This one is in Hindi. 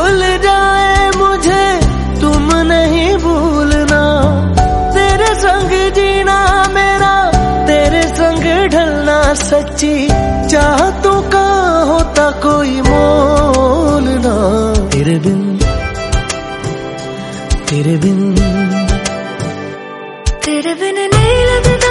भूल जाए मुझे तुम नहीं भूलना, तेरे संग जीना मेरा, तेरे संग ढलना, सच्ची चाहतों का होता कोई मोल ना। तेरे बिन, तेरे बिन, तेरे बिन नहीं लगता